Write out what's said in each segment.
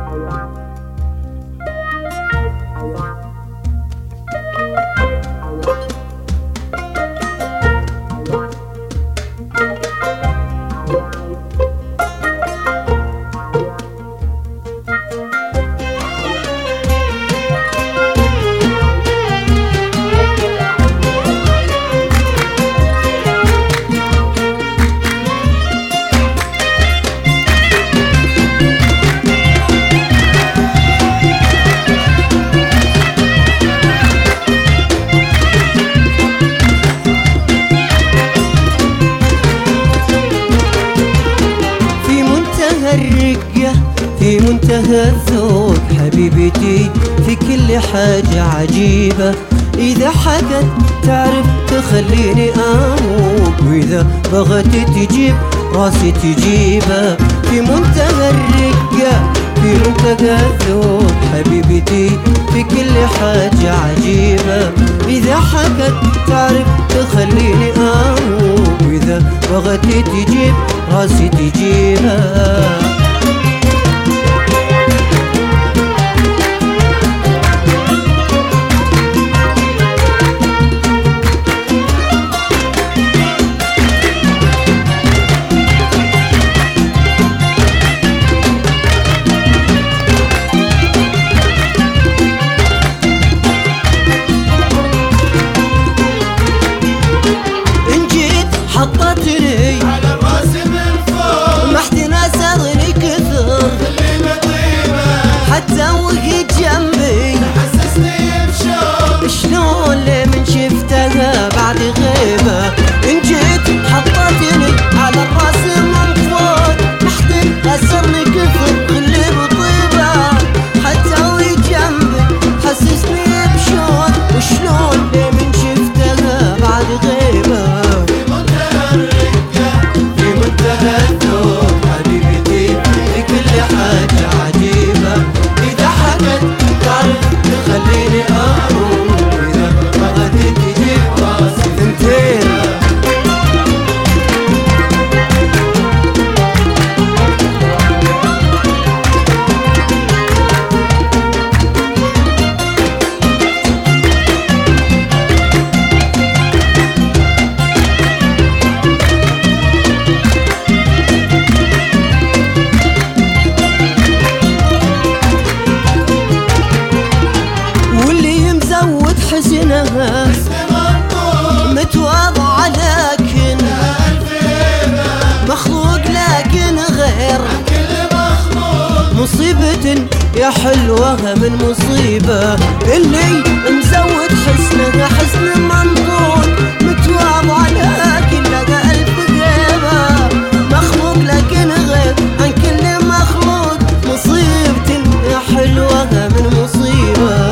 في منتهى الذوق حبيبتي، في كل حاجة عجيبة. إذا حكت تعرف تخليني أموت، وإذا بغت تجيب راسي تجيبها. في منتهى الرقة في منتهى الذوق حبيبتي، في كل حاجة عجيبة. إذا حكت تعرف تخليني أموت، وإذا بغت تجيب راسي تجيبها. حطتني على الراس من فوق، ما حد ناسرني كثر اللي مطيبة، حتى وقت جنبي حسسني بشوق. شلون من شفتها بعد غيبة. إن جيت حطتني على الراس من فوق، ما حد ناسرني كثر اللي مطيبة، حتى وقت جنبي حسسني بشوق. وشلون من شفتها بعد غيبة. حسنها متواضعة لكن مخلوق، لكن غير مصيبة يا حلوة من مصيبة. اللي مزود حسنها حسن منطوق، متواضعة لكن لها ألف غيبة، مخلوق لكن غير عن كل مخلوق. مصيبة يا حلوة من مصيبة.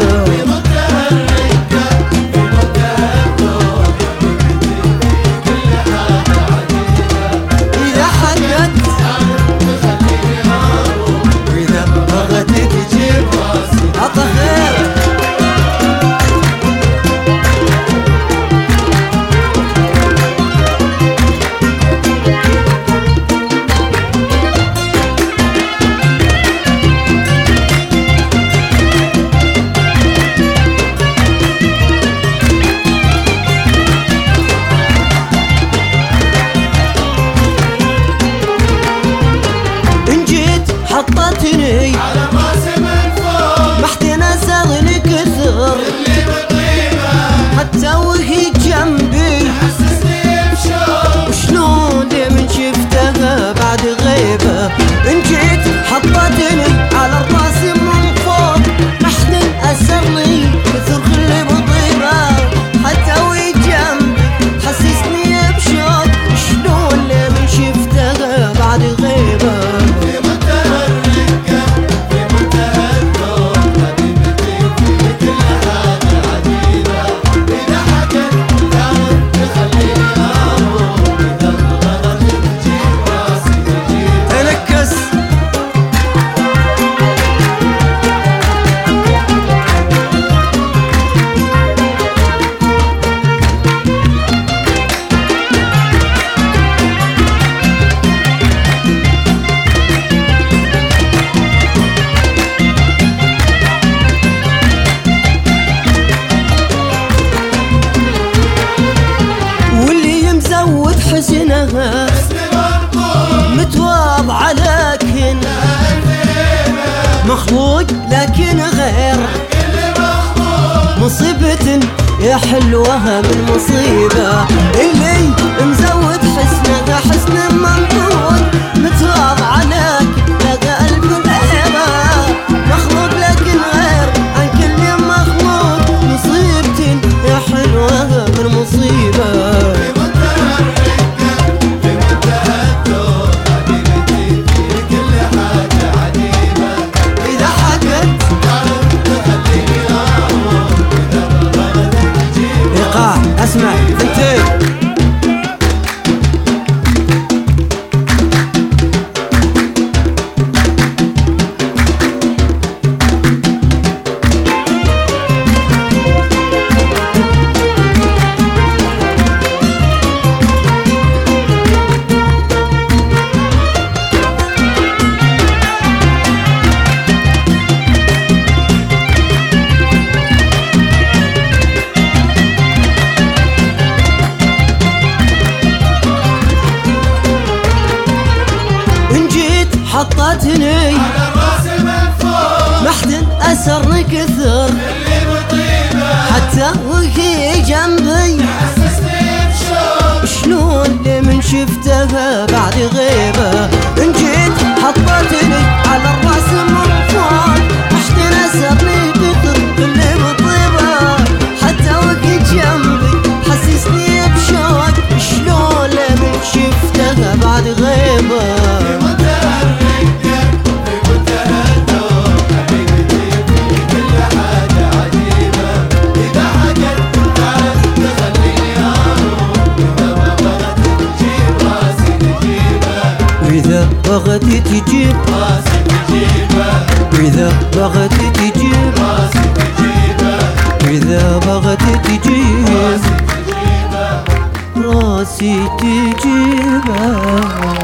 حسنها متواضعة لكن مخلوق لكن غير مصيبة يا حلوها من مصيبة اللي مزود حسنها حسن منقول متواضعة لكن لقى قلب الهيبة مخلوق لكن غير عن كل مخلوق مصيبة يا حلوها من مصيبة اسمع ثنتين حطتني على الراس من فوق محد أسرني كثر اللي بطيبة حتى وهي جنبي حسسني بشوق شلون من شفتها بعد غيبة إن جيت حطتني على الراس من فوق محد أسرني كثر اللي بطيبة حتى وهي جنبي حسسني بشوق شلون من شفتها بعد غيبة إذا بغت تجيب راسي تجيبه إذا بغت تجيب راسي تجيبه إذا بغت تجيب راسي تجيبه راسي تجيبه